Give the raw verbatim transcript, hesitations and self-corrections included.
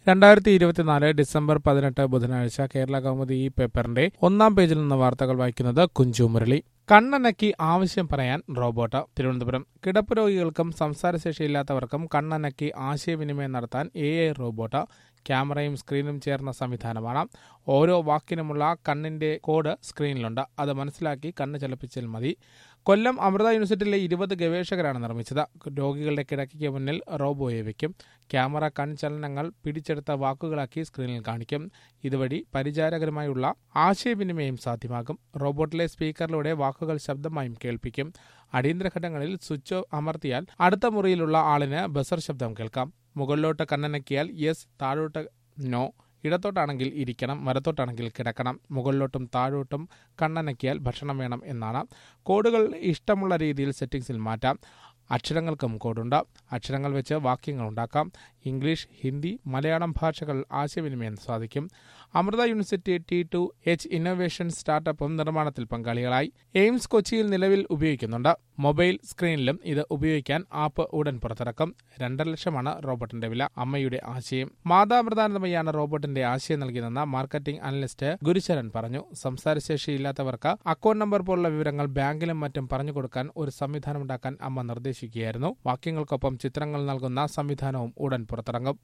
രണ്ടായിരത്തി ഇരുപത്തിനാല് ഡിസംബർ പതിനെട്ട് ബുധനാഴ്ച കേരള കൗമുദി ഈ പേപ്പറിന്റെ ഒന്നാം പേജിൽ നിന്ന് വാർത്തകൾ വായിക്കുന്നത് കുഞ്ചു മുരളി. കണ്ണനക്കി ആവശ്യം പറയാൻ റോബോട്ട്. തിരുവനന്തപുരം. കിടപ്പ് രോഗികൾക്കും സംസാരശേഷിയില്ലാത്തവർക്കും കണ്ണനക്കി ആശയവിനിമയം നടത്താൻ എ ഐ റോബോട്ട്. ക്യാമറയും സ്ക്രീനും ചേർന്ന സംവിധാനമാണ്. ഓരോ വാക്കിനുമുള്ള കണ്ണിന്റെ കോഡ് സ്ക്രീനിലുണ്ട്. അത് മനസ്സിലാക്കി കണ്ണ് ചലിപ്പിച്ചാൽ മതി. കൊല്ലം അമൃത യൂണിവേഴ്സിറ്റിയിലെ ഇരുപത് ഗവേഷകരാണ് നിർമ്മിച്ചത്. രോഗികളുടെ കിടക്കയ്ക്ക് മുന്നിൽ റോബോയെ വയ്ക്കും. ക്യാമറ കൺചലനങ്ങൾ പിടിച്ചെടുത്ത വാക്കുകളാക്കി സ്ക്രീനിൽ കാണിക്കും. ഇതുവഴി പരിചാരകരുമായുള്ള ആശയവിനിമയം സാധ്യമാകും. റോബോട്ടിലെ സ്പീക്കറിലൂടെ വാക്കുകൾ ശബ്ദമായും കേൾപ്പിക്കും. അടിയന്തരഘട്ടങ്ങളിൽ സ്വിച്ച് അമർത്തിയാൽ അടുത്ത മുറിയിലുള്ള ആളിന് ബസർ ശബ്ദം കേൾക്കാം. മുകളിലോട്ട് കണ്ണനക്കിയാൽ യെസ്, താഴോട്ട് നോ, ഇടത്തോട്ടാണെങ്കിൽ ഇരിക്കണം, വലത്തോട്ടാണെങ്കിൽ കിടക്കണം. മുകളിലോട്ടും താഴോട്ടും കണ്ണനക്കിയാൽ ഭക്ഷണം വേണം എന്നാണ്. കോഡുകൾ ഇഷ്ടമുള്ള രീതിയിൽ സെറ്റിംഗ്സിൽ മാറ്റാം. അക്ഷരങ്ങൾക്കും കോഡുണ്ട്. അക്ഷരങ്ങൾ വെച്ച് വാക്യങ്ങൾ ഉണ്ടാക്കാം. ഇംഗ്ലീഷ്, ഹിന്ദി, മലയാളം ഭാഷകൾ ആശയവിനിമയം സാധിക്കും. Amrita university T two H innovation സ്റ്റാർട്ടപ്പും നിർമ്മാണത്തിൽ പങ്കാളികളായി. എയിംസ് കൊച്ചിയിൽ നിലവിൽ ഉപയോഗിക്കുന്നുണ്ട്. മൊബൈൽ സ്ക്രീനിലും ഇത് ഉപയോഗിക്കാൻ ആപ്പ് ഉടൻ പുറത്തിറക്കും. രണ്ടര ലക്ഷമാണ് റോബോട്ടിന്റെ വില. അമ്മയുടെ ആശയം. മാതാമൃതാനന്ദമയാണ് റോബോട്ടിന്റെ ആശയം നൽകിയതെന്ന് മാർക്കറ്റിംഗ് അനലിസ്റ്റ് ഗുരുചരൻ പറഞ്ഞു. സംസാരശേഷിയില്ലാത്തവർക്ക് അക്കൗണ്ട് നമ്പർ പോലുള്ള വിവരങ്ങൾ ബാങ്കിലും മറ്റും പറഞ്ഞു കൊടുക്കാൻ ഒരു സംവിധാനമുണ്ടാക്കാൻ അമ്മ നിർദ്ദേശിക്കുകയായിരുന്നു. വാക്യങ്ങൾക്കൊപ്പം ചിത്രങ്ങൾ നൽകുന്ന സംവിധാനവും ഉടൻ പുറത്തിറങ്ങും.